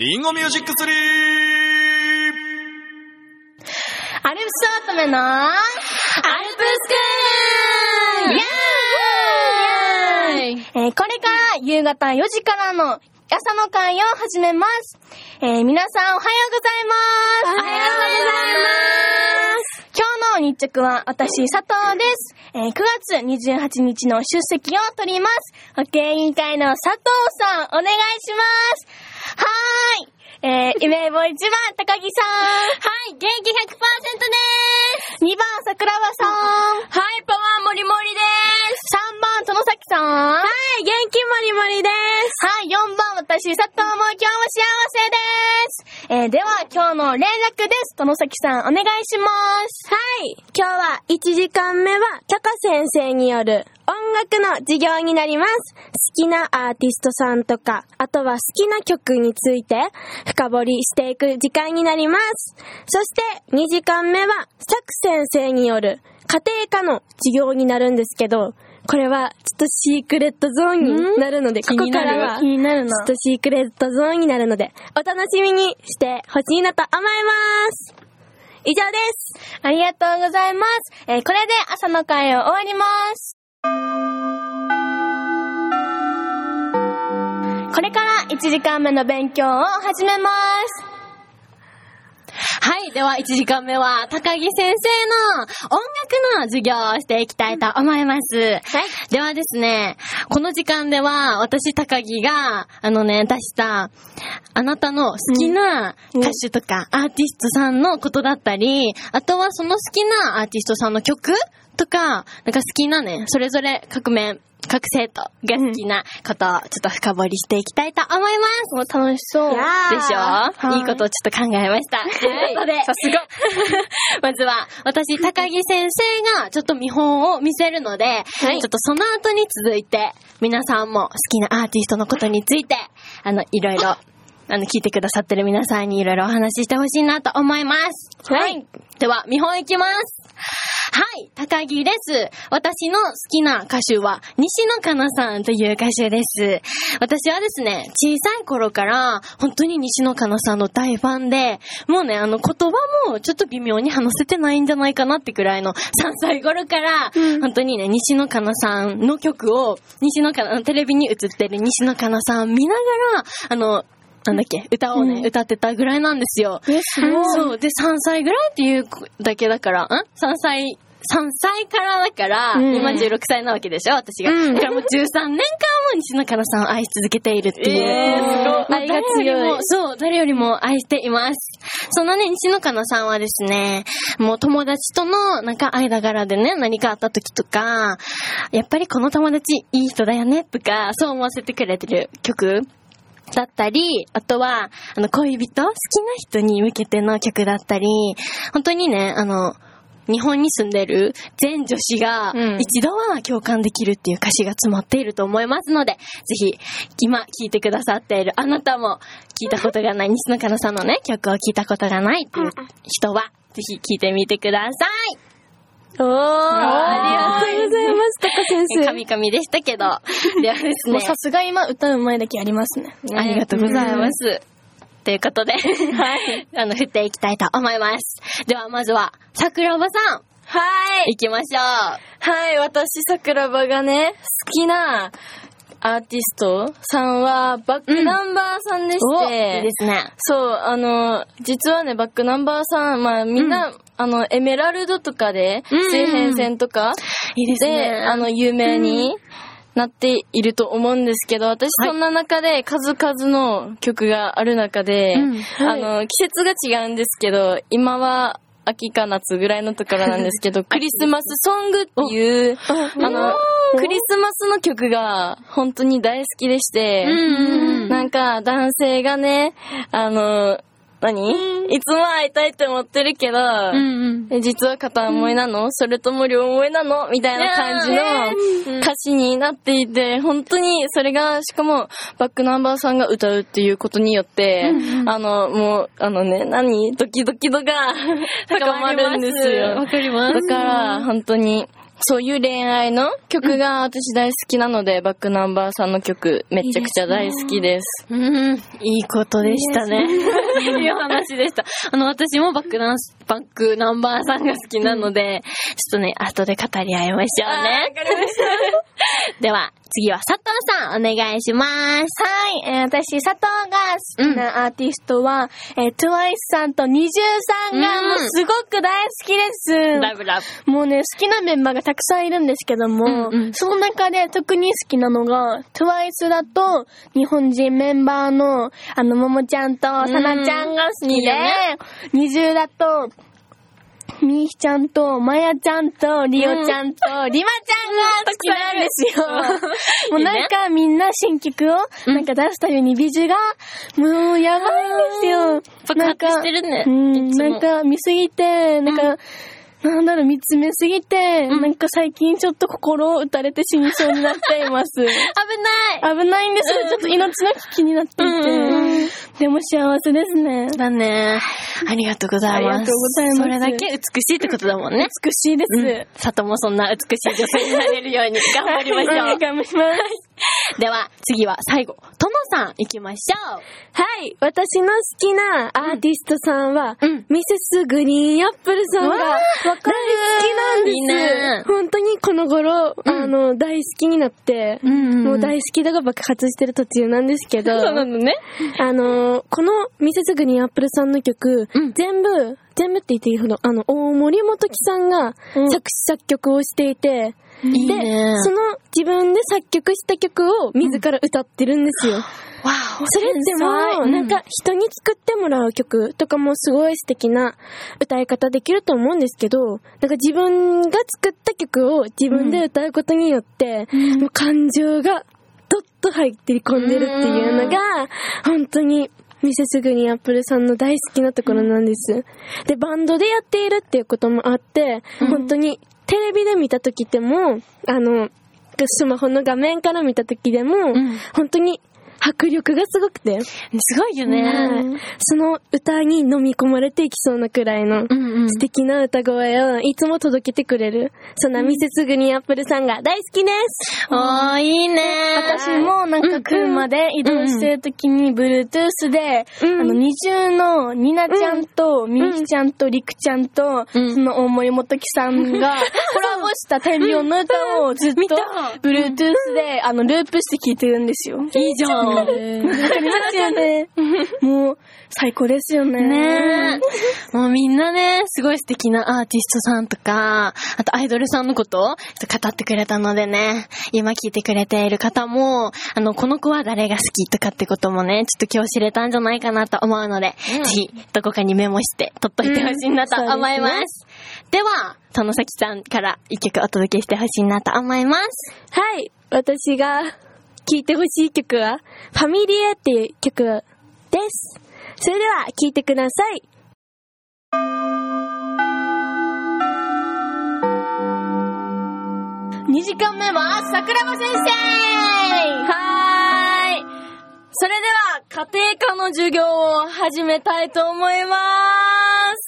リンゴミュージック3。 アルプスオートメのアルプスクールイエーイ、これから夕方4時からの朝の会を始めます。皆さんおはようございます。 おはようございます。 今日の日直は私佐藤です。9月28日の出席を取ります。保健委員会の佐藤さんお願いします。はーい。夢坊1番高木さん。 はい、元気 100% でーす。 2番桜庭さん。 はい、パワーもりもりでーす。 3番殿崎さん。 はい、元気もりもりでーす。 はい、4番私佐藤も今日も幸せです。では今日の連絡です。殿崎さんお願いします。 はい、今日は1時間目はタカ先生による音楽の授業になります。好きなアーティストさんとか、あとは好きな曲について深掘りしていく時間になります。そして2時間目はサク先生による家庭科の授業になるんですけど、これはちょっとシークレットゾーンになるので、ここからは気になるの。 ちょっとシークレットゾーンになるので、お楽しみにしてほしいなと思います。以上です。 ありがとうございます。これで朝の会を終わります。これから1時間目の勉強を始めます。 はい。では、1時間目は、高木先生の音楽の授業をしていきたいと思います。はい。ではですね、この時間では、私、高木が、出した、あなたの好きな歌手とか、アーティストさんのことだったり、あとはその好きなアーティストさんの曲とか、なんか好きなね、それぞれ各生徒が好きなことをちょっと深掘りしていきたいと思います。 もう楽しそう。 でしょ？いいことをちょっと考えました。ということで、 さすが。 まずは、私、高木先生がちょっと見本を見せるので、はい、ちょっとその後に続いて、皆さんも好きなアーティストのことについて、いろいろ、聞いてくださってる皆さんにいろいろお話ししてほしいなと思います。はい。では、見本いきます。はい、高木です。私の好きな歌手は西野カナさんという歌手です。私はですね、小さい頃から本当に西野カナさんの大ファンで、もうね、言葉もちょっと微妙に話せてないんじゃないかなってくらいの3歳頃から、本当にね、西野カナさんの曲を、テレビに映ってる西野カナさん見ながら、歌をね、歌ってたぐらいなんですよ。 すごい。 そう。で、3歳ぐらいっていうだけだから、3歳からだから、今16歳なわけでしょ、私が。だからもう13年間も西野カナさんを愛し続けているっていう。 愛が強い。 そう、誰よりも愛しています。そのね、西野カナさんはですね、もう友達との間柄でね、何かあった時とか、やっぱりこの友達いい人だよね、とか、そう思わせてくれてる曲だったり、あとは、恋人、好きな人に向けての曲だったり、本当にね、日本に住んでる全女子が一度は共感できるっていう歌詞が詰まっていると思いますので、ぜひ今聴いてくださっているあなたも聞いたことがない西野カナさんのね曲を聴いたことがないっていう人はぜひ聴いてみてください。 ありがとうございます、高先生。 神々でしたけど。ではですね。 さすが今歌う前だけありますね。 ありがとうございます。ということで、はい。振っていきたいと思います。ではまずは、桜庭さん。 はい。 行きましょう。 はい、私桜庭がね、好きなアーティストさんはバックナンバーさんでして、 いいですね。 そう、実はね、バックナンバーさん、みんな、エメラルドとかで、水平線とかいいですね。 で、有名になっていると思うんですけど、私そんな中で数々の曲がある中で、季節が違うんですけど、今は秋か夏ぐらいのところなんですけど、クリスマスソングっていう、クリスマスの曲が本当に大好きでして、なんか男性がね、いつも会いたいって思ってるけど、実は片思いなの？それとも両思いなの？みたいな感じの歌詞になっていて、本当にそれが、しかもバックナンバーさんが歌うっていうことによって、もう、ドキドキ度が高まるんですよ。 わかります。 だから、本当にそういう恋愛の曲が私大好きなので、バックナンバーさんの曲めちゃくちゃ大好きです。 いいことでしたね。いい話でした。私もバックナンバーさんが好きなので、ちょっとね、後で語り合いましょうね。 わかりました。 では、次は佐藤さん、お願いします。 はい、私、佐藤が好きなアーティストは、TWICE さんとNiziUさんがもうすごく大好きです。 ラブラブ。 もうね、好きなメンバーがたくさんいるんですけども、その中で特に好きなのが、TWICE だと、日本人メンバーの、ももちゃんとさなちゃんが好きで、NiziUだと、みーひちゃんと、まやちゃんと、りおちゃんと、りまちゃんが好きなんですよ。もうなんかみんな新曲を、なんか出すたびにビジュが、もうやばいんですよ。 なんか、してるね。 なんか見すぎて、なんか、なんだろう、見つめすぎて、なんか最近ちょっと心を打たれて死にそうになっています。危ないんですよ。ちょっと命の危機になっていて。でも幸せですね。 だね。ありがとうございます。 ありがとうございます。 それだけ美しいってことだもんね。 美しいです。 佐藤もそんな美しい女性になれるように頑張りましょう。 頑張ります。 では、次は最後、とのさん行きましょう。 はい、私の好きなアーティストさんは、ミセスグリーンアップルさんが大好きなんです。いいね。本当にこの頃、大好きになって、もう大好き度が爆発してる途中なんですけど、 そうなのね。 このミセスグリーンアップルさんの曲、全部って言っていいほど、大森元樹さんが作詞作曲をしていて、で、その自分で作曲した曲を自ら歌ってるんですよ。それってもう、なんか人に作ってもらう曲とかもすごい素敵な歌い方できると思うんですけど、なんか自分が作った曲を自分で歌うことによって、もう感情がどっと入って込んでるっていうのが、本当にミセスグリーンアップルさんの大好きなところなんです。で、バンドでやっているっていうこともあって、本当にテレビで見た時でも、スマホの画面から見た時でも、本当に迫力がすごくて。 すごいよね。 その歌に飲み込まれていきそうなくらいの素敵な歌声をいつも届けてくれる。そんなミセスグリーンアップルさんが大好きです。 いいね。 私もなんか車で移動してる時に Bluetooth で、NiziUのニナちゃんとみーひちゃんとりくちゃんと、その大森元樹さんがコラボした天秤の歌をずっと Bluetooth でループして聴いてるんですよ。 いいじゃん。 わかりますよね。もう、最高ですよね。 ねえ。もうみんなね、すごい素敵なアーティストさんとか、あとアイドルさんのことを語ってくれたのでね、今聞いてくれている方も、この子は誰が好きとかってこともね、ちょっと今日知れたんじゃないかなと思うので、ぜひ、どこかにメモして撮っといてほしいなと思います。では、殿崎さんから一曲お届けしてほしいなと思います。 はい、私が聴いてほしい曲はファミリエっていう曲です。それでは聴いてください。 2時間目は桜庭先生。 はーい。それでは家庭科の授業を始めたいと思います。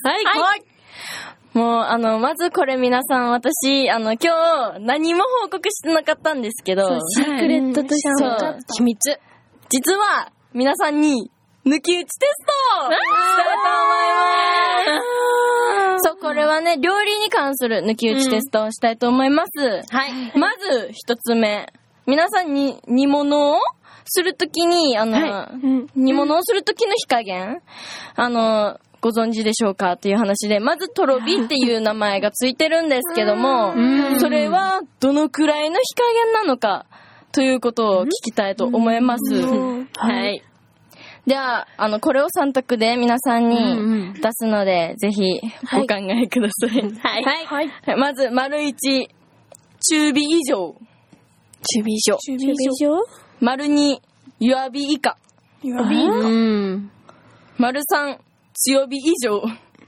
はい。もう、まずこれ皆さん、私、今日、何も報告してなかったんですけど、 シークレットとしてそう秘密。実は、皆さんに、抜き打ちテストをしたいと思います。そう、これはね、料理に関する抜き打ちテストをしたいと思います。 はい。 まず、一つ目。皆さんに、煮物をするときに、煮物をするときの火加減、ご存知でしょうかっていう話で、まずとろ火っていう名前がついてるんですけども、それはどのくらいの火加減なのかということを聞きたいと思います。はい。では、これを3択で皆さんに出すので、ぜひお考えください。はい。まず、丸1、中火以上。 中火以上。 中火以上？ 丸2、弱火以下。 弱火以下。 丸3、強火以上。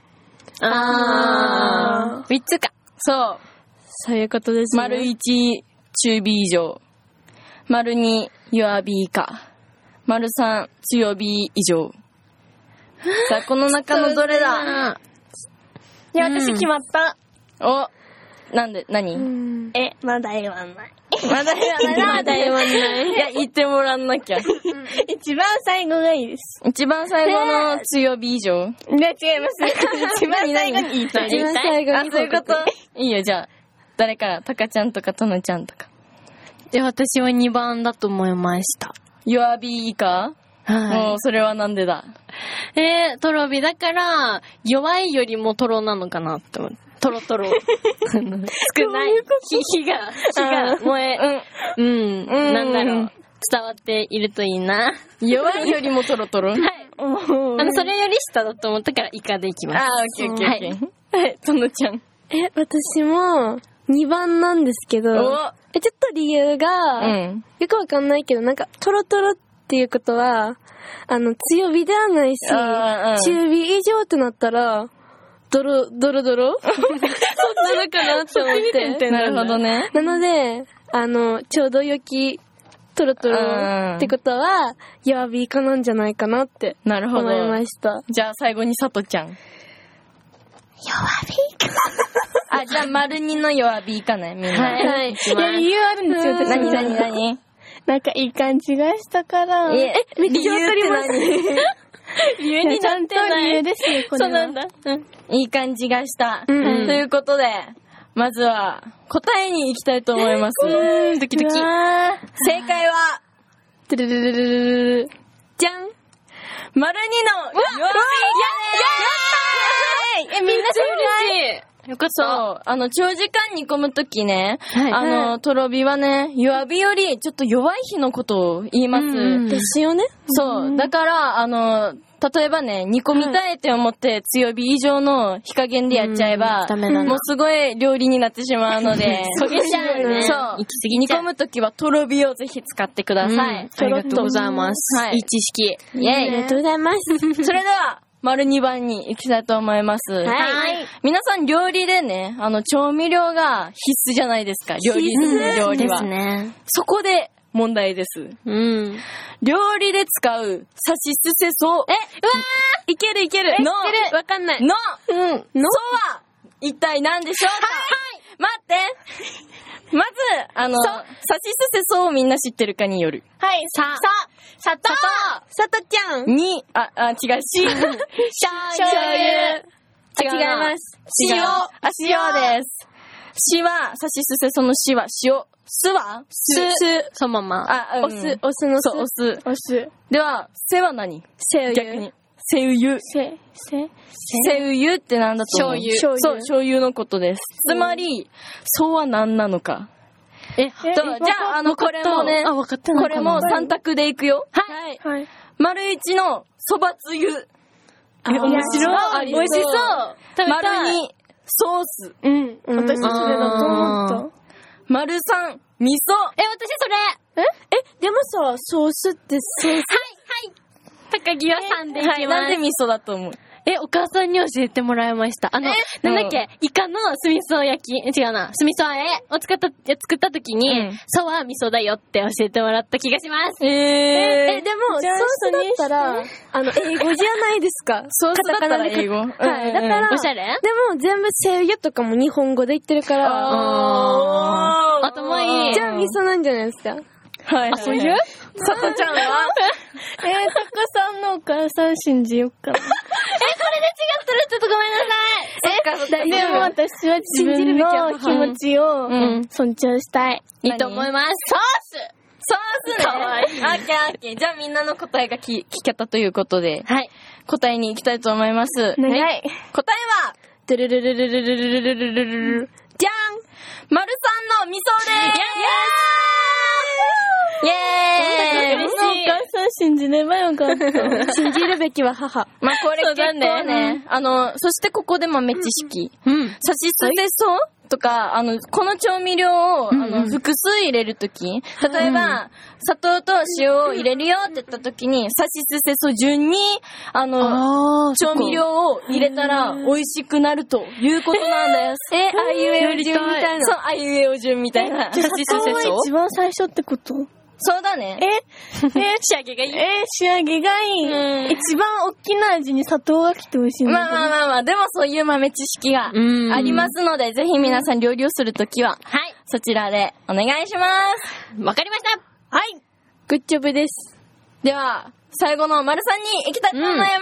3つか。 そういうことですね。 丸1、中火以上。丸2、弱火以下。丸3、強火以上。さあ、この中のどれだ？ いや、私決まった。 なんで、何？ まだ言わない。 まだ言わない。 まだ言わない。 いや、言ってもらんなきゃ。 一番最後がいいです。 一番最後の強火以上。 いや、違います。一番最後に言いたい。 一番最後に。 そういうこと。いいよ、じゃあ。誰から？タカちゃんとかトノちゃんとか。 私は2番だと思いました。 弱火以下？もう、それはなんでだ？ トロビだから、弱いよりもトロなのかなって思って。トロトロ。少ない。火が燃え、なんだろう。伝わっているといいな。 弱いよりもトロトロ？はい。 それより下だと思ったからイカでいきます。 オッケー。はい、トノちゃん。 私も2番なんですけど、ちょっと理由が、よくわかんないけど、なんか、トロトロっていうことは、強火ではないし、中火以上ってなったら、ドロそんなのかなって思って。 なるほどね。 なので、ちょうど良き、トロトロってことは、弱火以下なんじゃないかなって思いました。 じゃあ最後にサトちゃん。 弱火か。 じゃあ、丸2の弱火かね、みんな。 はい。いや、理由あるんですよ、私。 何なんかいい感じがしたから。 めっちゃわかります。 理由にちゃんと理由ですよ、これは。そうなんだ。 いい感じがした。ということで、まずは、答えに行きたいと思います。 ドキドキ。 正解は、 じゃん！ 丸2の弱火みんな嬉しい。よかった。 そう。長時間煮込むときね、とろ火はね、弱火よりちょっと弱い火のことを言います。 ですよね。 そう。だから、例えばね、煮込みたいって思って強火以上の火加減でやっちゃえば、もうすごい料理になってしまうので、 焦げちゃうね。 そう。煮込むときはとろ火をぜひ使ってください。 ありがとうございます。 はい。いい知識。イェイ。 ありがとうございます。 それでは、丸2番に行きたいと思います。はい。皆さん料理でね、調味料が必須じゃないですか。料理は。ですね。そこで問題です。料理で使うさしすせそ。 いける。わかんない。 のは、一体何でしょうか？待って。まず、さしすせそをみんな知ってるかによる。 はい、さとちゃん。 違う、し。醤油。 違います。 塩です。しは、さしすせそのしは塩。すはそのまま。 お酢のそう、お酢。では、せは何？逆に。せうゆ。せうゆってなんだと思う？そう、醤油のことです。つまり、そうは何なのか。じゃあ、これもね、これも3択でいくよ。はい。丸1のそばつゆ。 面白い。 美味しそう。丸2、ソース。 私それだと思った。 丸3、味噌。 私それ。 でもさ、ソースってソース。 はい。高木は3でいきます。 なんで味噌だと思う？ お母さんに教えてもらいました。なんだっけ、イカの酢味噌焼き、違うな、酢味噌あえを作った時に、ソは味噌だよって教えてもらった気がします。 でも、ソースだったら、英語じゃないですか。 ソースだったら英語。 はい。だから、 おしゃれ？ でも全部せうゆとかも日本語で言ってるから、 頭いい。 じゃあ味噌なんじゃないですか。 はい。 そういう？ さとちゃんはタカさんのお母さん信じよっかな。 これで違ったらちょっとごめんなさい。 でも私は自分の気持ちを尊重したい。 いいと思います。 ソースね。かわいい。オッケー。じゃあみんなの答えが聞けたということで、はい。答えに行きたいと思います。 はい。答えは、じゃん！丸3の味噌でーす！イェーイ！ 嬉しい。お母さん信じればよかった。 信じるべきは母。 これ結構ね、そしてここで豆知識。さしすせそとか、この調味料を、複数入れるとき、例えば、砂糖と塩を入れるよって言ったときに、さしすせそ順に、調味料を入れたら美味しくなるということなんです。 あいうえお順みたいな。 そう、あいうえお順みたいな。 さしすせそ一番最初ってこと？ そうだね。 仕上げがいい。 仕上げがいい。一番大きな味に砂糖が来てほしいんだけど。 まあ、でもそういう豆知識がありますので、ぜひ皆さん料理をするときは、 はい。 そちらでお願いします。 わかりました。 はい。 グッジョブです。 では、最後の丸さんに行きたいと思います。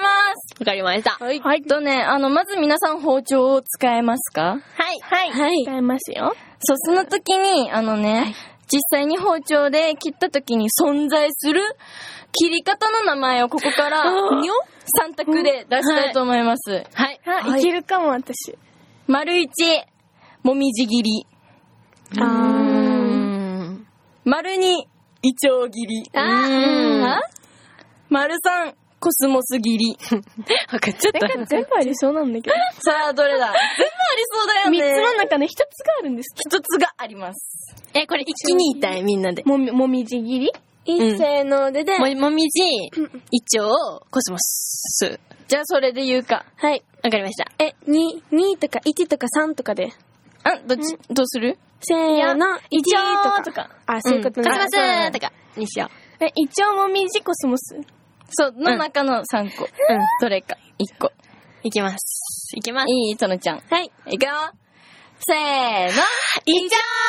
わかりました。 はい。 まず皆さん包丁を使えますか？ はい。使えますよ。 そう、その時に、実際に包丁で切った時に存在する切り方の名前をここから3択で出したいと思います。 はい。 いけるかも、私。 丸1、もみじ切り。丸2、イチョウ切り。丸3、コスモス切り。 わかっちゃった。 全部ありそうなんだけど。 さあ、どれだ？全部ありそうだよね。 3つの中で1つがあるんですか？1つがあります。 これ一気に言いたい、みんなで。 もみじ切り？ 一せーので。 もみじ、イチョウ、コスモス。 じゃあそれで言うか。 はい。 わかりました。 2とか1とか3とかで。 どうする？ せーの、1とか。そういうことね。 コスモスとかにしよう。 イチョウ、もみじ、コスモス。 そう、の中の3個。どれか、1個。 いきます。いいとのちゃん。 はい。 いくよ。せーの。 イチョウイチョ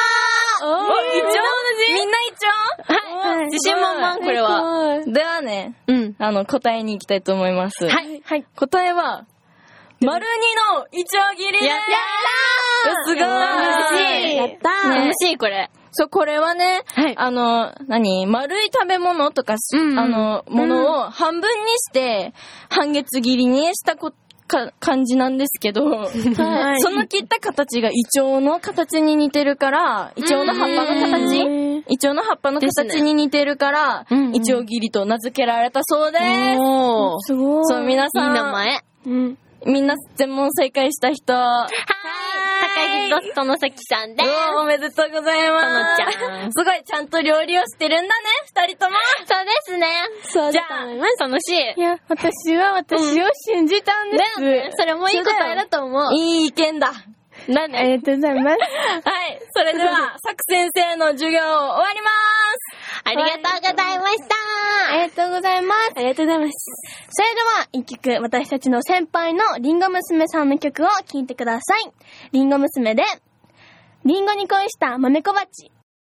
ウみんなイチョウ？ はい。自信満々、これは。 ではね、答えに行きたいと思います。 はい。 答えは、丸2のイチョウ切りです。 やったー！ すごい。 やったー！楽しい、これ。 そう、これはね、丸い食べ物とか、ものを半分にして、半月切りにした感じなんですけど、その切った形がイチョウの形に似てるから、イチョウの葉っぱの形に似てるから、イチョウ切りと名付けられたそうです。 すごい。 そう、皆さん。 いい名前。 みんな全問正解した人。 高木とのさきさんです。 おめでとうございます。 とのちゃん。 すごい、ちゃんと料理をしてるんだね、二人とも。 そうですね。 そうじゃあ、楽しい。 いや、私は私を信じたんです。 だよね。それもいい答えだと思う。 いい意見だ。 なんで？ ありがとうございます。 はい、それでは、さく先生の授業終わります。 ありがとうございました。 ありがとうございます。 ありがとうございます。 それでは、一曲、私たちの先輩のリンゴ娘さんの曲を聴いてください。リンゴ娘で、リンゴに恋した豆小鉢。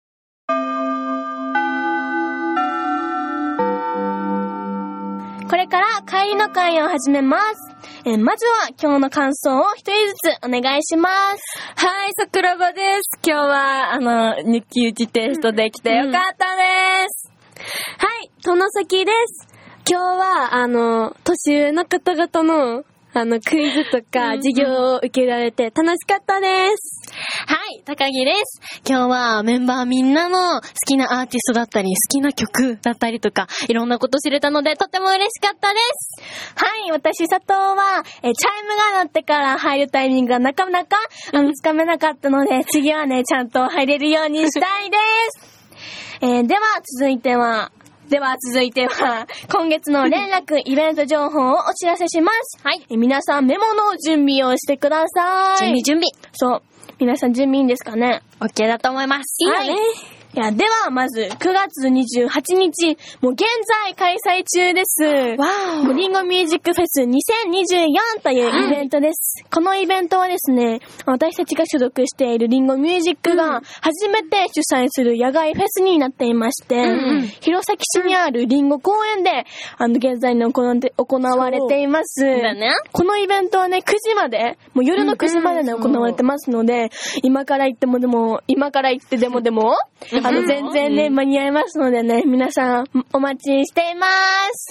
これから帰りの会を始めます。まずは今日の感想を一人ずつお願いします。 はい、桜庭です。今日は、抜き打ちテストできてよかったです。 はい、殿崎です。今日は、年上の方々の、クイズとか授業を受けられて楽しかったです。 はい、高木です。今日はメンバーみんなの好きなアーティストだったり、好きな曲だったりとか、いろんなこと知れたので、とても嬉しかったです。 はい、私、佐藤は、チャイムが鳴ってから入るタイミングがなかなか、つかめなかったので、次はね、ちゃんと入れるようにしたいです。では、続いては、今月の連絡、イベント情報をお知らせします。 はい。 皆さん、メモの準備をしてください。 準備。 そう。皆さん、準備いいんですかね？ OK だと思います。 いいよね。はい。では、まず、9月28日、もう現在開催中です。 わー。 リンゴミュージックフェス2024というイベントです。このイベントはですね、私たちが所属しているリンゴミュージックが初めて主催する野外フェスになっていまして、弘前市にあるリンゴ公園で、現在の行われています。 だね。 このイベントはね、9時まで、もう夜の9時までね、行われてますので、今から行ってでも、全然ね、間に合いますのでね、皆さんお待ちしています。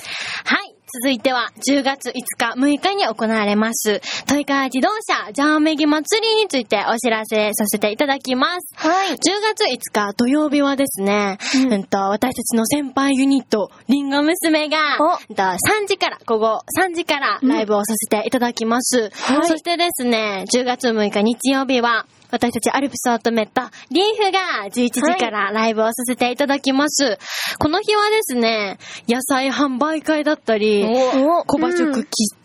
はい。続いては、10月5日、6日に行われます、豊川自動車ジャーメギ祭りについてお知らせさせていただきます。 はい。 10月5日土曜日はですね、私たちの先輩ユニット、リンゴ娘が、午後3時からライブをさせていただきます。そしてですね、10月6日日曜日は、私たちアルプスアートメットリーフが11時からライブをさせていただきます。この日はですね、野菜販売会だったり、小葉食キッ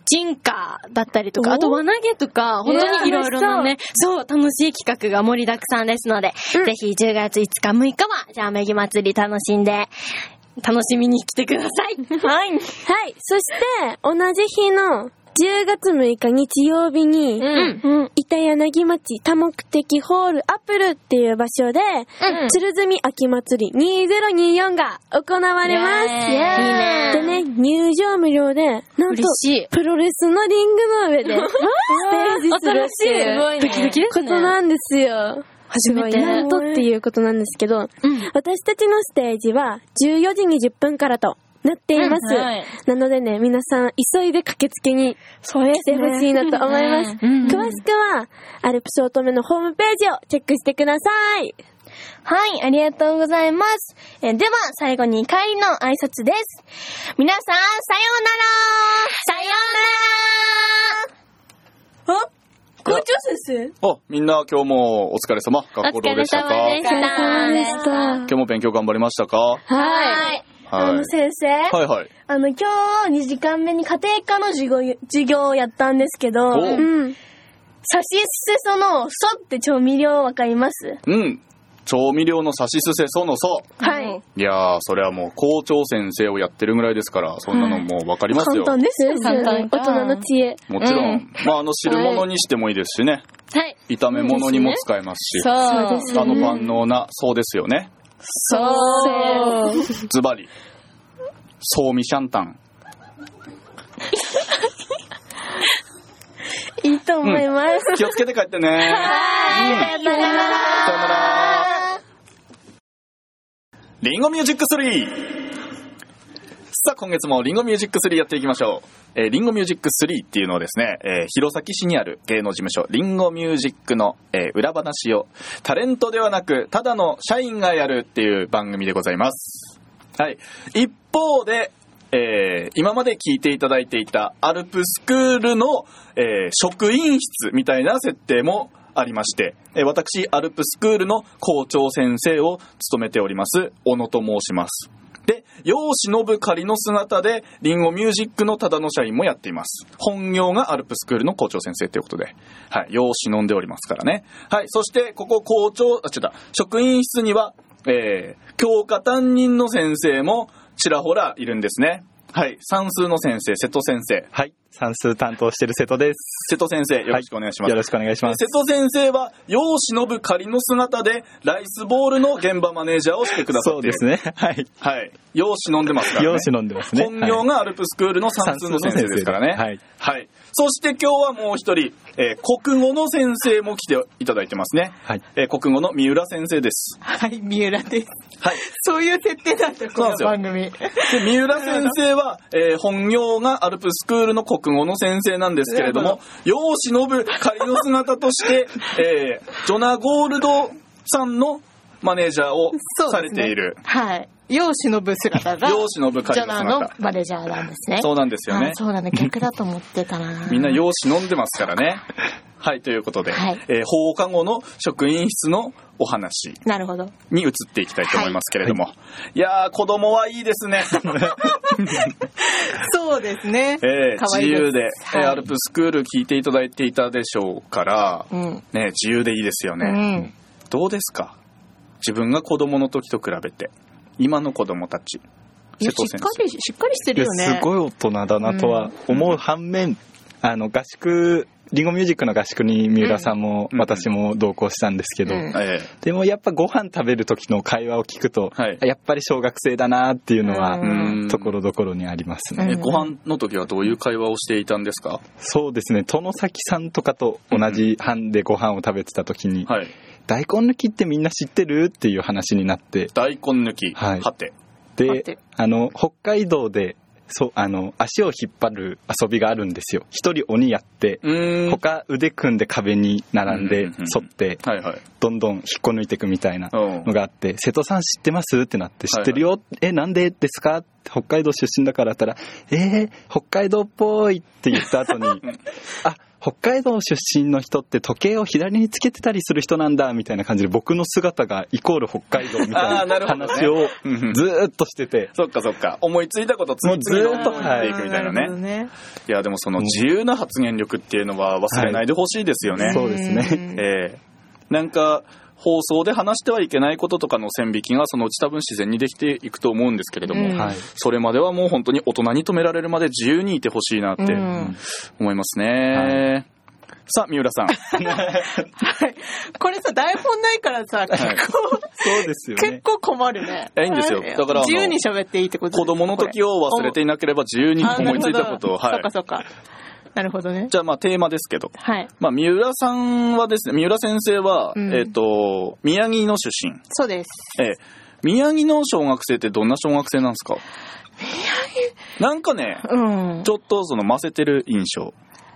進化だったりとか、あと輪投げとか、本当にいろいろなね、そう、楽しい企画が盛りだくさんですので、ぜひ10月5日6日は、ジャーメギ祭り楽しみに来てください。 はい。 はい。そして、同じ日の10月6日日曜日に、板柳町多目的ホールアップルっていう場所で、鶴積秋祭り2024が行われます。 いいね。 でね、入場無料で、なんと、プロレスのリングの上で、ステージするっていうドキドキですね。 ことなんですよ。 初めて。 なんとっていうことなんですけど、私たちのステージは14時20分からとなっています。なのでね、皆さん急いで駆けつけにしてほしいなと思います。詳しくは、アルプス乙女のホームページをチェックしてください。 はい、ありがとうございます。では、最後に帰りの挨拶です。皆さん、さようなら。さようなら。校長先生。 みんな今日もお疲れ様。学校どうでしたか？ お疲れ様でした。 今日も勉強頑張りましたか？ はい。先生。 はいはい。 今日2時間目に家庭科の授業をやったんですけど、さしすせそのそって調味料わかります？ 調味料のさしすせそのそ。 はい。 いやー、それはもう校長先生をやってるぐらいですから、そんなのもうわかりますよ。 簡単ですよね。 大人の知恵。 もちろん。汁物にしてもいいですしね。 はい。 炒め物にも使えますし。 そうですね。 万能なそうですよね。 そう。 ズバリ。そうみシャンタン。 いいと思います。 気をつけて帰ってね。 はい。さよなら。 リンゴミュージック3。さあ、今月もリンゴミュージック3やっていきましょう。リンゴミュージック3っていうのはですね、弘前市にある芸能事務所リンゴミュージックの、裏話をタレントではなくただの社員がやるっていう番組でございます。はい。一方で、今まで聞いていただいていたアルプスクールの、職員室みたいな設定もありまして、私アルプスクールの校長先生を務めております小野と申します。で、世を忍ぶ仮の姿でリンゴミュージックのただの社員もやっています。本業がアルプスクールの校長先生ということで、はい、世を忍んでおりますからね。はい。そしてここ職員室には、教科担任の先生もちらほらいるんですね。はい。算数の先生、瀬戸先生。 はい。算数担当してる瀬戸です。 瀬戸先生、よろしくお願いします。 よろしくお願いします。 瀬戸先生は、世を忍ぶ仮の姿で、ライスボールの現場マネージャーをしてくださっている。 そうですね。はい。 はい。世を忍んでますからね。 世を忍んでますね。 本業がアルプスクールの算数の先生ですからね。 はい。 はい。そして今日はもう一人、国語の先生も来ていただいてますね。はい。国語の三浦先生です。 はい、三浦です。 はい。 そういう設定なんだ、この番組。で、 三浦先生は、本業がアルプスクールの国語の先生なんですけれども、世を忍ぶ仮の姿として、ジョナゴールドさんのマネージャーをされている。 はい。世を忍ぶ姿が、 世を忍ぶ仮の姿。 ジョナのマネージャーなんですね。 そうなんですよね。 そうなんだ、逆だと思ってたな。 みんな世を忍んでますからね。はい、ということで、はい、放課後の職員室のお話に移っていきたいと思いますけれども、はい、いやー、子供はいいですね。 そうですね。 自由で、はい、アルプスクール聞いていただいていたでしょうから、ね、自由でいいですよね。どうですか？自分が子供の時と比べて、今の子供たち。 しっかりしてるよね。 すごい大人だなとは思う反面、合宿、リンゴミュージックの合宿に三浦さんも私も同行したんですけど、でもやっぱご飯食べる時の会話を聞くと、やっぱり小学生だなっていうのはところどころにありますね。 ご飯の時はどういう会話をしていたんですか？ そうですね、殿崎さんとかと同じ班でご飯を食べてた時に、大根抜きってみんな知ってるっていう話になって、 大根抜き、はてで、北海道で足を引っ張る遊びがあるんですよ。一人鬼やって、他腕組んで壁に並んで沿って、どんどん引っこ抜いていくみたいなのがあって、瀬戸さん知ってますってなって、知ってるよ、なんでですかって北海道出身だからって言ったら、北海道っぽいって言った後に、 北海道出身の人って時計を左につけてたりする人なんだみたいな感じで、僕の姿がイコール北海道みたいな話をずーっとしててそっかそっか、思いついたことをずっと言っていくみたいなね。いやでもその自由な発言力っていうのは忘れないでほしいですよね、はい、 そうですね。 なんか放送で話してはいけないこととかの線引きがそのうち多分自然にできていくと思うんですけれども、それまではもう本当に大人に止められるまで自由にいてほしいなって思いますね、はい、さあ三浦さんこれさ台本ないからさ結構、はい、 そうですよね、 結構困るね。 いいんですよ。だから自由に喋っていいってことです。 子供の時を忘れていなければ自由に思いついたことを、はい、 そうかそうか、なるほどね。 じゃあまあテーマですけど、 はい、 まあ三浦さんはですね、三浦先生は、宮城の出身。 そうです。 宮城の小学生ってどんな小学生なんですか？ 宮城なんかね、ちょっとそのませてる印象。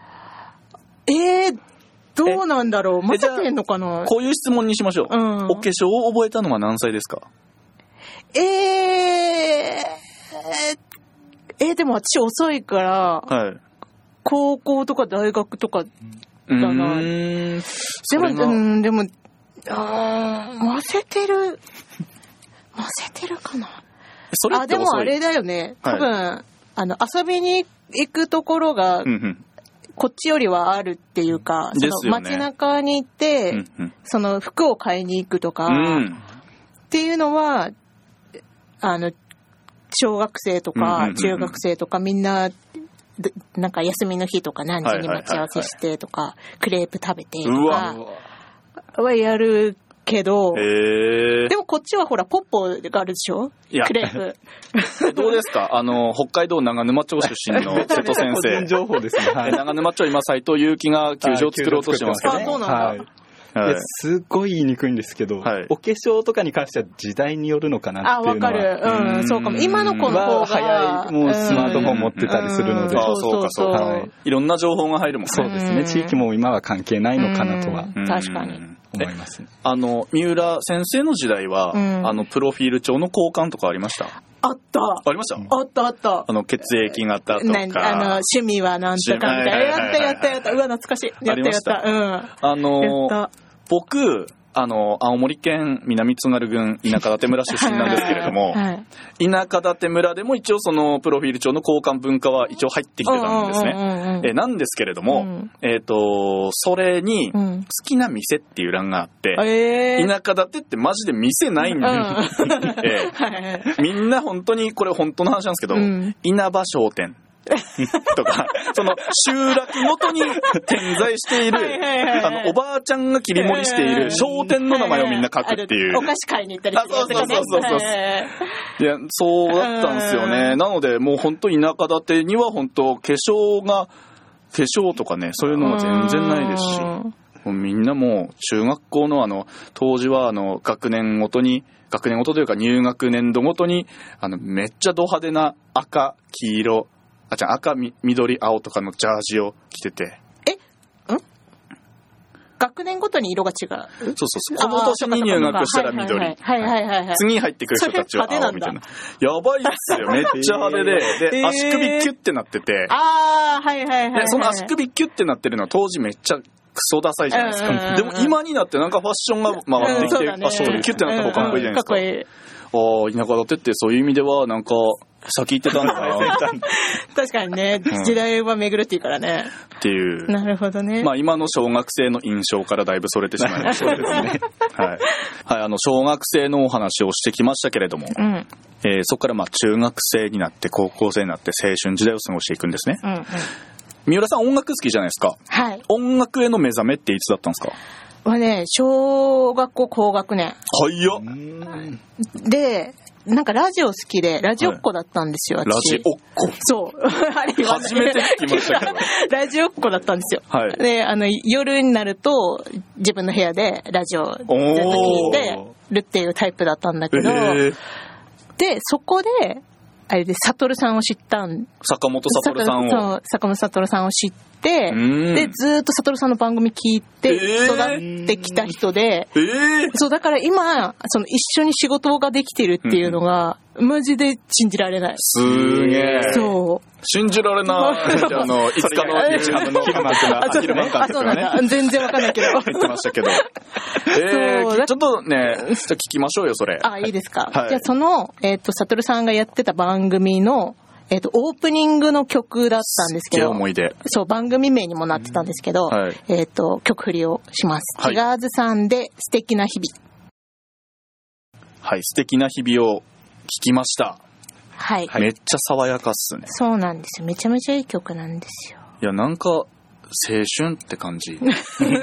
どうなんだろう、ませてんのかな。 こういう質問にしましょう、お化粧を覚えたのは何歳ですか？ でも私遅いから、はい、高校とか大学とかだな。でもませてるかな。 それって遅い。 でもあれだよね、多分、はい、遊びに行くところが、こっちよりはあるっていうか、その街中に行って、その服を買いに行くとか、っていうのは、小学生とか中学生とかみんな、なんか休みの日とか何時に待ち合わせしてとか、クレープ食べてとかはやるけど、でもこっちはほらポッポがあるでしょ、クレープ。 どうですか、北海道長沼町出身の瀬戸先生。 情報ですね。はい、 長沼町今斉藤祐樹が球場を作ろうとしてますけど、 そうなんだ。はい、 すっごい言いにくいんですけど、はい、お化粧とかに関しては時代によるのかなっていうのは。 わかる。そうかも。今の子の方が早い、もうスマートフォン持ってたりするので。 そうかそうか、はい。いろんな情報が入るもんね。 そうですね。地域も今は関係ないのかなとは。 確かに。 思いますね。 三浦先生の時代は、プロフィール帳の交換とかありました？ あった。 ありました？ あった。 血液型とか。 趣味はなんとかみたいな。やった。うわ、懐かしい。やった。 僕、青森県南津軽郡田舎館村出身なんですけれども、田舎館村でも一応そのプロフィール帳の交換文化は一応入ってきてたんですね。なんですけれども、それに好きな店っていう欄があって、田舎館ってマジで店ないんで、みんな本当にこれ本当の話なんですけど、稲葉商店とか、その集落ごとに点在しているおばあちゃんが切り盛りしている商店の名前をみんな書くっていう。 お菓子買いに行ったりするやつがね。 いや、そうだったんですよね。なのでもう本当田舎館には本当化粧とかね、そういうのが全然ないですし、みんなもう中学校の当時は学年ごとというか入学年度ごとにめっちゃド派手な赤、黄色、赤、緑、青とかのジャージを着てて。 学年ごとに色が違う。 そう。この年に入学したら緑。次入ってくる人たちは青みたいな。やばいっすよ。めっちゃ派手で。で、足首キュッてなってて。その足首キュッてなってるのは当時めっちゃクソダサいじゃないですか。でも今になってなんかファッションが回ってきて、足首キュッてなった方がかっこいいじゃないですか。田舎館ってそういう意味ではなんか先行ってたんだな。 確かにね、時代は巡るっていうからね。 っていう。 なるほどね。 まあ今の小学生の印象からだいぶそれてしまいました。そうですね。はい。小学生のお話をしてきましたけれども、そこから中学生になって高校生になって青春時代を過ごしていくんですね。三浦さん音楽好きじゃないですか。 はい。 音楽への目覚めっていつだったんですか？ はね、小学校高学年。 早っ。 で、なんかラジオ好きで、ラジオっ子だったんですよ、 私。ラジオっ子？ そう。 初めて聞きましたけど。 ラジオっ子だったんですよ。はい。で、夜になると、自分の部屋でラジオずっと聞いてるっていうタイプだったんだけど、で、そこで、 あれで、悟さんを知ったん。 坂本悟さんを。 そう、坂本悟さんを知って、で、ずっと悟さんの番組聞いて、育ってきた人で、そう、だから今、一緒に仕事ができてるっていうのが、マジで信じられない。 すげえ。 そう。 信じられない。いつかの日ハムの昼間監督がね。 全然わかんないけど。 言ってましたけど。ちょっとね、聞きましょうよ、それ。 いいですか。じゃあ悟さんがやってた番組の、オープニングの曲だったんですけど。 思い出。 そう、番組名にもなってたんですけど、曲振りをします。ティガーズさんで素敵な日々。 はい、素敵な日々を聞きました。 はい。 めっちゃ爽やかっすね。 そうなんですよ。めちゃめちゃいい曲なんですよ。 いや、なんか、青春って感じ。いいっ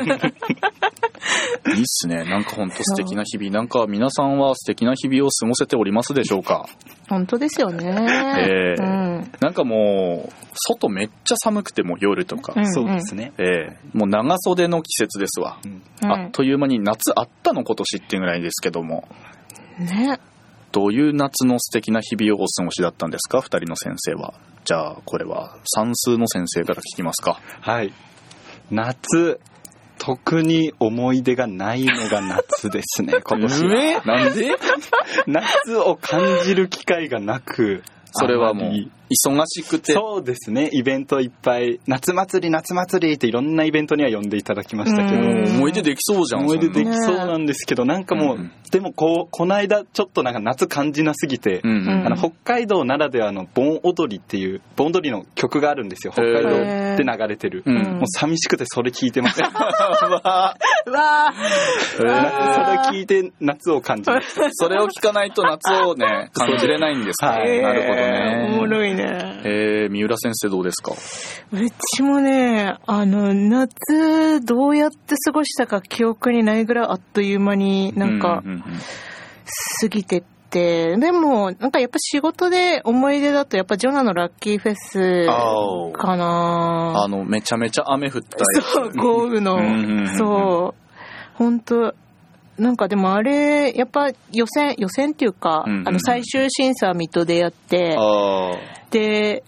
すね。なんかほんと素敵な日々。なんか皆さんは素敵な日々を過ごせておりますでしょうか？ 本当ですよね。 なんかもう、外めっちゃ寒くても夜とか。 そうですね。 もう長袖の季節ですわ。あっという間に夏あったの今年っていうぐらいですけども。 ね。 どういう夏の素敵な日々をお過ごしだったんですか、二人の先生は。じゃあこれは算数の先生から聞きますか。 はい。夏、特に思い出がないのが夏ですね、今年は。 なんで？ 夏を感じる機会がなく、 それはもう忙しくて。 そうですね、イベントいっぱい、夏祭りっていろんなイベントには呼んでいただきましたけど、 思い出できそうじゃん。 思い出できそうなんですけど、なんかもう、でもこの間ちょっとなんか夏感じなすぎて、北海道ならではの盆踊りっていう盆踊りの曲があるんですよ。北海道で流れてる。もう寂しくてそれ聞いてます。それ聞いて夏を感じます。 それを聞かないと夏をね感じれないんですか。なるほどね。 おもろいね。 三浦先生どうですか？ うちもね、夏どうやって過ごしたか記憶にないぐらいあっという間になんか過ぎてって、でもなんかやっぱ仕事で思い出だとやっぱジョナのラッキーフェスかな。 めちゃめちゃ雨降ったり。 そう、豪雨の。そう。本当なんかでもあれやっぱ予選っていうか、最終審査水戸でやって、で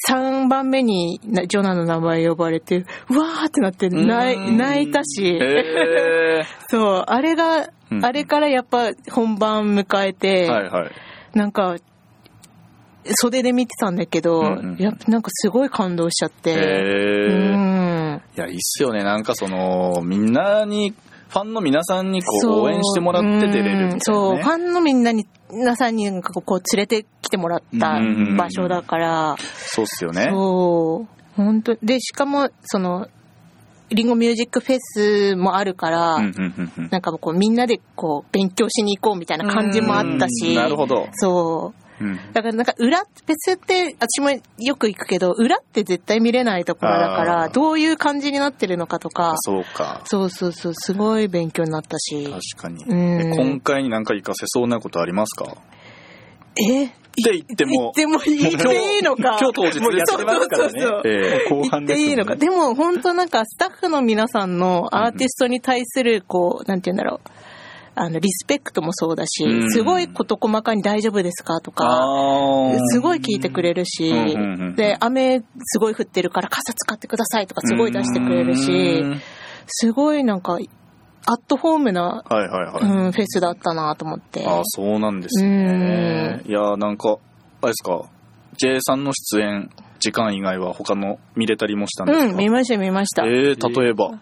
3番目にジョナの名前呼ばれてうわーってなって泣いたし、そうあれからやっぱ本番迎えて、なんか袖で見てたんだけど、やっぱなんかすごい感動しちゃって、 いやいいっすよね。なんかみんなにファンの皆さんに応援してもらって出れるみたいなね。 そう、ファンの皆さんに連れてきてもらった場所だから。 そうっすよね。 そう、本当で、しかもリンゴミュージックフェスもあるから、なんかみんなで勉強しに行こうみたいな感じもあったし。 なるほど。 そう。だからなんかフェスって私もよく行くけど裏って絶対見れないところだからどういう感じになってるのかとか。 そうか。 そうすごい勉強になったし。 確かに。今回になんか活かせそうなことありますか？って言っても言っていいのか。 今日当日でやってますからね。 後半ですね。 言っていいのか。でも本当なんかスタッフの皆さんのアーティストに対するなんて言うんだろう。リスペクトもそうだし、すごい事細かに大丈夫ですかとか、すごい聞いてくれるし、で、雨すごい降ってるから傘使ってくださいとかすごい出してくれるし、すごいなんか、アットホームな、フェスだったなと思って。 そうなんですね。いや、なんか、あれですか、J さんの出演、時間以外は他の見れたりもしたんですか？ 見ました。 例えば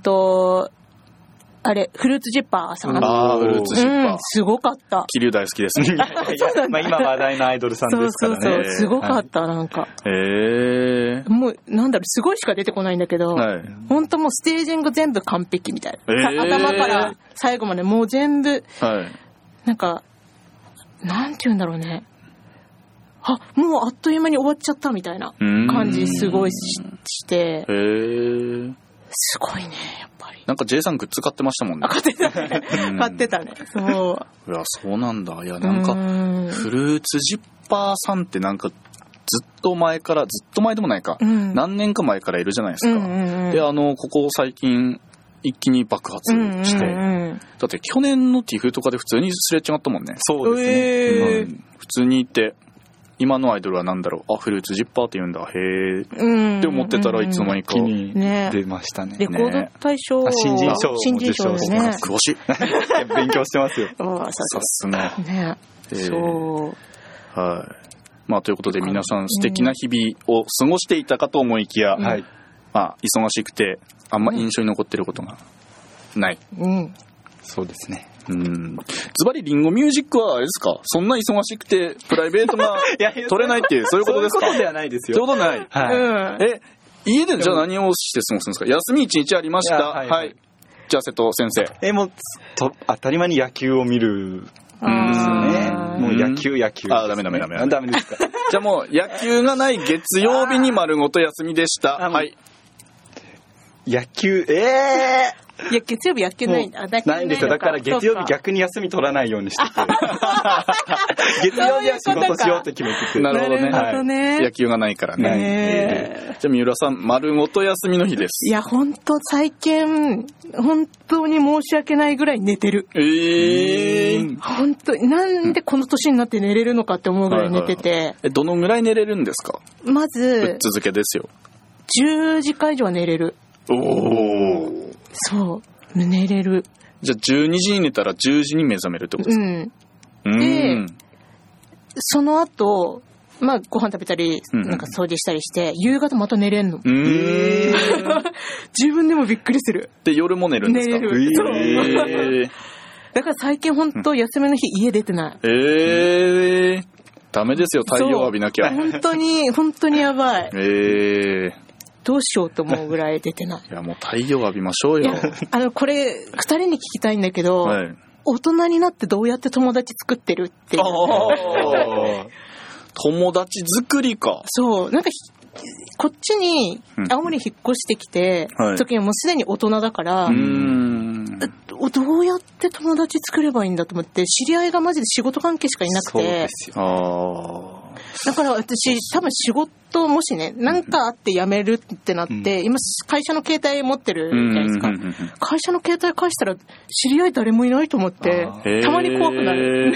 あれ、フルーツジッパーさん。 フルーツジッパー。 すごかった。 桐生大好きですね。 今話題のアイドルさんですからね。 そう、すごかった、なんか。もう、すごいしか出てこないんだけど、ほんともうステージング全部完璧みたいな。頭から最後までもう全部、なんか、なんて言うんだろうね。もうあっという間に終わっちゃったみたいな感じすごいして、すごいね、やっぱり。 なんか J さんグッズ買ってましたもんね。 買ってたね。そう。 いや、そうなんだ。いや、なんか、フルーツジッパーさんってなんか、ずっと前でもないか。何年か前からいるじゃないですか。で、ここ最近、一気に爆発して。だって去年の TIFF とかで普通にすれ違ったもんね。 そうですね。 普通にいて、 今のアイドルはなんだろう、フルーツジッパーって言うんだ、へーって思ってたらいつの間にか出ましたね。 レコード大賞、 新人賞ですね。 詳しい。 勉強してますよ。 さすが。 ね、そう。 はい。まあということで皆さん素敵な日々を過ごしていたかと思いきや、まあ忙しくてあんま印象に残ってることがない。 そうですね。 ズバリリンゴミュージックはあれですか、そんな忙しくてプライベートが取れないっていうそういうことですか？ そういうことではないですよ。 そういうことない。はい。家でじゃあ何をして過ごすんですか？休み1日ありました。はい。じゃあ瀬戸先生。 もう当たり前に野球を見るんですよね。もう野球。 ダメ。 ダメですか？ じゃあもう野球がない月曜日に丸ごと休みでした。はい。 野球、 いや、月曜日野球ないんだ。 ないんですよ。だから月曜日逆に休み取らないようにしてて。月曜日は仕事しようって決めてて。 なるほどね。野球がないからね。じゃあ三浦さん、丸ごと休みの日です。 いや、ほんと最近、本当に申し訳ないぐらい寝てる。本当に、なんでこの年になって寝れるのかって思うぐらい寝てて。 どのぐらい寝れるんですか？ まず、 ぶっ続けですよ。 10時間以上は寝れる。そう、寝れる。 じゃあ12時に寝たら10時に目覚めるってことですか？ で、その後、まあご飯食べたり、なんか掃除したりして、夕方また寝れんの。自分でもびっくりする。 で、夜も寝るんですか？ 寝れる。だから最近本当休みの日家出てない。 ダメですよ、太陽浴びなきゃ。 本当にやばい。どうしようと思うぐらい出てない。 いや、もう太陽浴びましょうよ。 これ、2人に聞きたいんだけど、大人になってどうやって友達作ってるっていう。 友達作りか。 そう、なんか、こっちに、青森に引っ越してきて、時にもうすでに大人だから、どうやって友達作ればいいんだと思って、知り合いがマジで仕事関係しかいなくて。そうですよ。だから私、多分仕事もしね、なんかあって辞めるってなって、今会社の携帯持ってるじゃないですか。会社の携帯返したら知り合い誰もいないと思って、たまに怖くなる。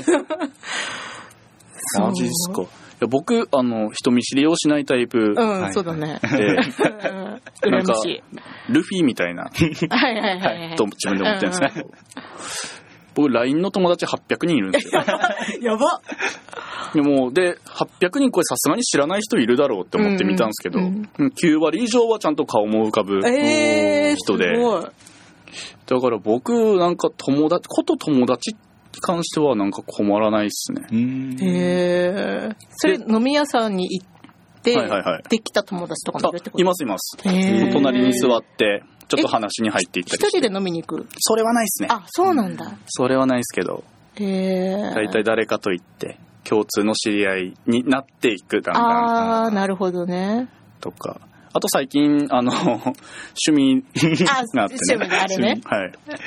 マジですか。僕、人見知りをしないタイプ。 そうだね。 なんか、ルフィみたいな。と自分で思ってるんですね。僕、LINE の友達800人いるんですよ。 やば。 で、800人これさすがに知らない人いるだろうって思ってみたんですけど、9割以上はちゃんと顔も浮かぶ人で。だから僕、なんか友達に関してはなんか困らないっすね。それ飲み屋さんに行ってできた友達とかもいるってこと？います。隣に座ってちょっと話に入っていったりして。 一人で飲みに行く？ それはないっすね。 あ、そうなんだ。 それはないっすけど、大体誰かと言って共通の知り合いになっていく、だんだん。 なるほどね。 とか。あと最近、趣味があってね。 趣味があるね。 はい。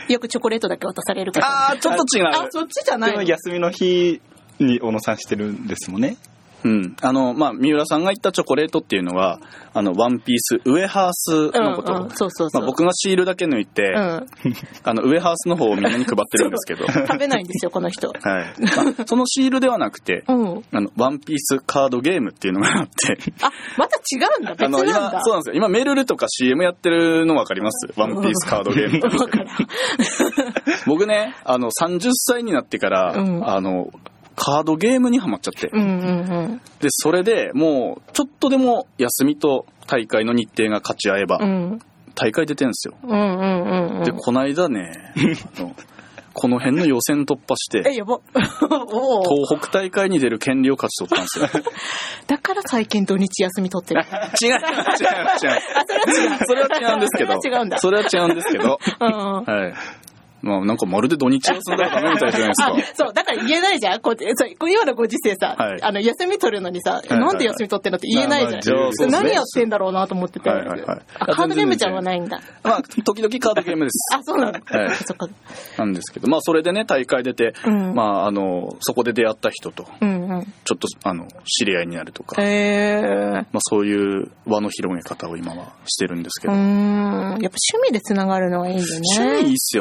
よくチョコレートだけ渡されるから。 ちょっと違う。 そっちじゃない。 でも休みの日に小野さんしてるんですもんね。 まあ、三浦さんが言ったチョコレートっていうのは、ワンピース、ウエハースのこと。まあ、僕がシールだけ抜いて、ウエハースの方をみんなに配ってるんですけど。 食べないんですよ、この人。 はい。まあ、そのシールではなくて、ワンピースカードゲームっていうのがあって。 また違うんだ、別なんだ。 そうなんですよ。今、メルルとか CM やってるの分かります？ワンピースカードゲーム。 分かる。 僕ね、30歳になってから、カードゲームにハマっちゃって、でそれでもうちょっとでも休みと大会の日程が勝ち合えば、大会出てるんですよ。でこの間ねこの辺の予選突破してやば東北大会に出る権利を勝ち取ったんですよ。 だから最近土日休み取ってる。 違うそれは違うんですけど、それは違うんですけど、はい。まあなんかまるで土日休んだらダメみたいじゃないですか。 そう、だから言えないじゃん。今のご時世さ、休み取るのにさ、なんで休み取ってんのって言えないじゃん。何やってんだろうなと思ってて。カードゲームちゃんはないんだ。 まあ、時々カードゲームです。 そうなの？ なんですけど、まあそれでね、大会出て、まあそこで出会った人と、ちょっと知り合いになるとか、まあそういう輪の広げ方を今はしてるんですけど。 やっぱ趣味でつながるのがいいんだね。 趣味いいっすよね。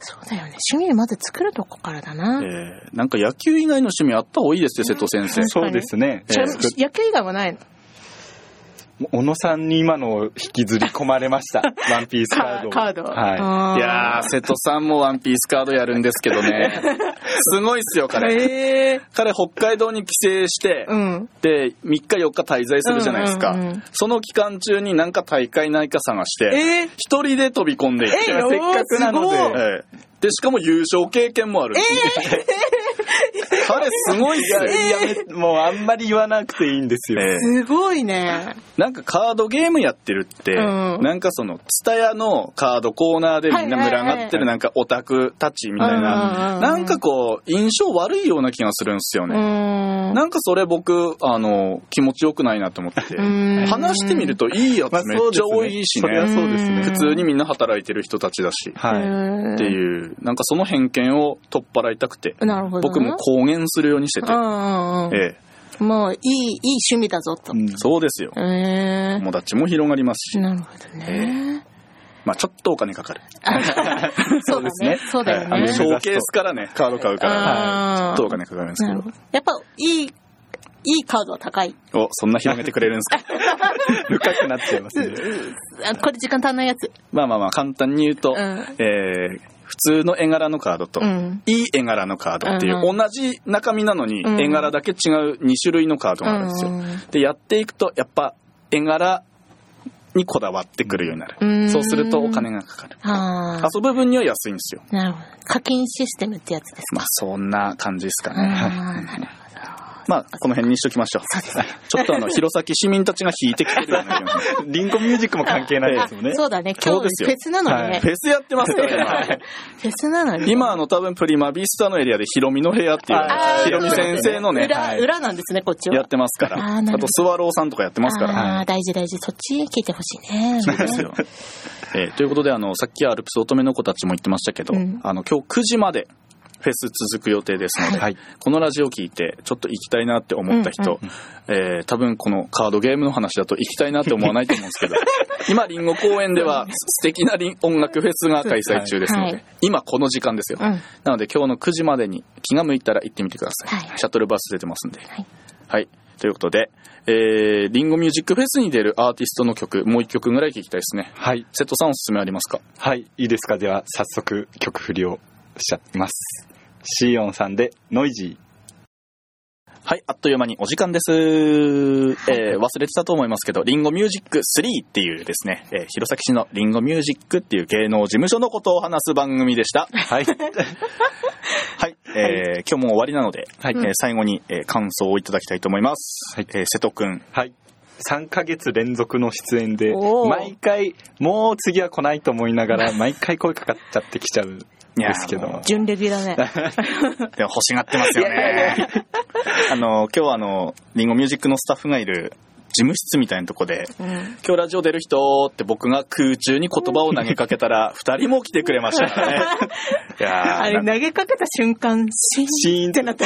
そうだよね。趣味まず作るとこからだな。 なんか野球以外の趣味あった方がいいですよ、瀬戸先生。 そうですね。 野球以外はないの？ 小野さんに今の引きずり込まれました。ワンピースカード。 はい。いやー、瀬戸さんもワンピースカードやるんですけどね。すごいっすよ、彼。彼、北海道に帰省して、で、3日4日滞在するじゃないですか。その期間中になんか大会ないか探して、一人で飛び込んでいって、せっかくなので、で、しかも優勝経験もある。彼すごいっすよ。 もうあんまり言わなくていいんですよ。 すごいね。 なんかカードゲームやってるって、なんかそのツタヤのカードコーナーでみんな群がってるなんかオタクたちみたいな、なんかこう印象悪いような気がするんですよね。なんかそれ僕気持ちよくないなと思って、話してみるといいやつめっちゃ多いしね。普通にみんな働いてる人たちだし、っていうなんかその偏見を取っ払いたくて、僕も公言するようにしてて、 もういい趣味だぞと。 そうですよ。友達も広がりますし。 なるほどね。 まあちょっとお金かかる。 そうですね。そうだよね。 ショーケースからね、カード買うから、ちょっとお金かかるんですけど。 やっぱいいカードは高い。 お、そんな広げてくれるんですか？ 深くなっちゃいますね。 これ時間足んないやつ。 まあ簡単に言うと、普通の絵柄のカードと、いい絵柄のカードっていう同じ中身なのに絵柄だけ違う2種類のカードがあるんですよ。で、やっていくとやっぱ絵柄にこだわってくるようになる。そうするとお金がかかる。遊ぶ分には安いんですよ。 なるほど。課金システムってやつですか？ まあそんな感じですかね。なるほど。まあこの辺にしときましょう。ちょっと弘前市民たちが引いてきてるよね。 リンゴミュージックも関係ないですもんね。 そうだね。今日フェスなのにね。 フェスやってますから今。 フェスなのに。 今多分プリマビスタのエリアでヒロミの部屋っていうヒロミ先生のね裏なんですね、こっちは。 やってますから。あとスワローさんとかやってますから。 大事。そっち聞いてほしいね。 そうですよ。ということでさっきアルプス乙女の子たちも言ってましたけど、今日9時までフェス続く予定ですので、このラジオ聞いてちょっと行きたいなって思った人、多分このカードゲームの話だと行きたいなって思わないと思うんですけど、今リンゴ公園では素敵な音楽フェスが開催中ですので、今この時間ですよ。なので今日の9時までに気が向いたら行ってみてください。シャトルバス出てますんで。はい。ということで、リンゴミュージックフェスに出るアーティストの曲、もう一曲ぐらい聞きたいですね。はい。瀬戸さんおすすめありますか？ はい、いいですか。では早速曲振りをしちゃいます。シーオンさんでノイジー。 はい、あっという間にお時間です。忘れてたと思いますけど、リンゴミュージック3っていうですね、弘前市のリンゴミュージックっていう芸能事務所のことを話す番組でした。はい。はい、今日も終わりなので、最後に、感想をいただきたいと思います。瀬戸くん。はい。 3ヶ月連続の出演で、毎回、もう次は来ないと思いながら、毎回声かかっちゃってきちゃう。ですけど準レギュだね。 でも欲しがってますよね。今日はリンゴミュージックのスタッフがいる事務室みたいなとこで、今日ラジオ出る人って僕が空中に言葉を投げかけたら2人も来てくれましたね。いやあれ投げかけた瞬間シーンってなった。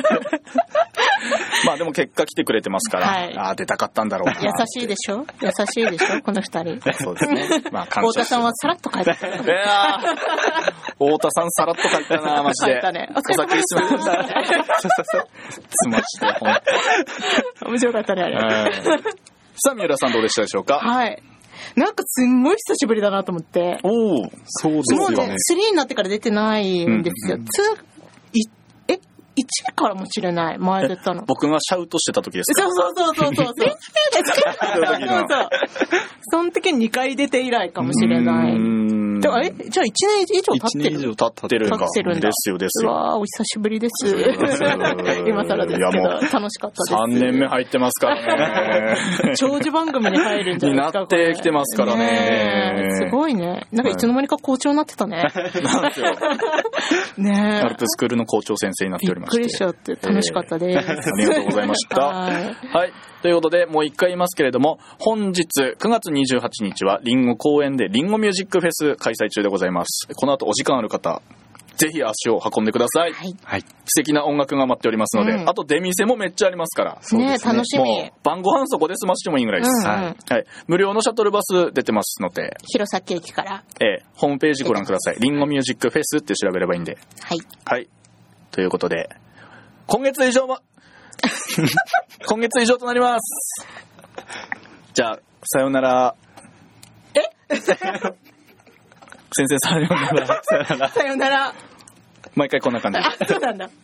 まあでも結果来てくれてますから、はい、ああ出たかったんだろうな。 優しいでしょこの2人。 そうですね。まあ感謝。 太田さんはさらっと書いてた。 いや太田さんさらっと書いたなマジで。 書いたね。 お酒すました。つまして本当。面白かったねあれ。 さあ三浦さんどうでしたでしょうか。 はい。なんかすんごい久しぶりだなと思って。 おお、そうですよね。 もうね、3になってから出てないんですよ。1からもしれない。前出たの。 僕がシャウトしてた時ですか。 そう。その時に2回出て以来かもしれない。じゃあ1年以上経ってる。1年以上経ってるんですよ。 うわー、お久しぶりです。今更ですけど、楽しかったです。 3年目入ってますからね。 長寿番組に入るんじゃないですか。 になってきてますからね。 すごいね。なんかいつの間にか校長になってたね。 なんですよ。 ねアルプスクールの校長先生になっておりまして。 びっくりしちゃって楽しかったです。 ありがとうございました。はい。ということで、もう一回言いますけれども、本日9月28日はリンゴ公園でリンゴミュージックフェス開催中でございます。この後お時間ある方、 ぜひ足を運んでください。はい。素敵な音楽が待っておりますので、あと出店もめっちゃありますから。 そうですね。楽しみ。 もう晩ご飯そこで済ましてもいいぐらいです。はい。無料のシャトルバス出てますので。 弘前駅から。 ホームページご覧ください。リンゴミュージックフェスって調べればいいんで。はい。はい。ということで、今月以上となります。じゃあ、さようなら。先生、さようなら。 さようなら。 毎回こんな感じ。 そうなんだ。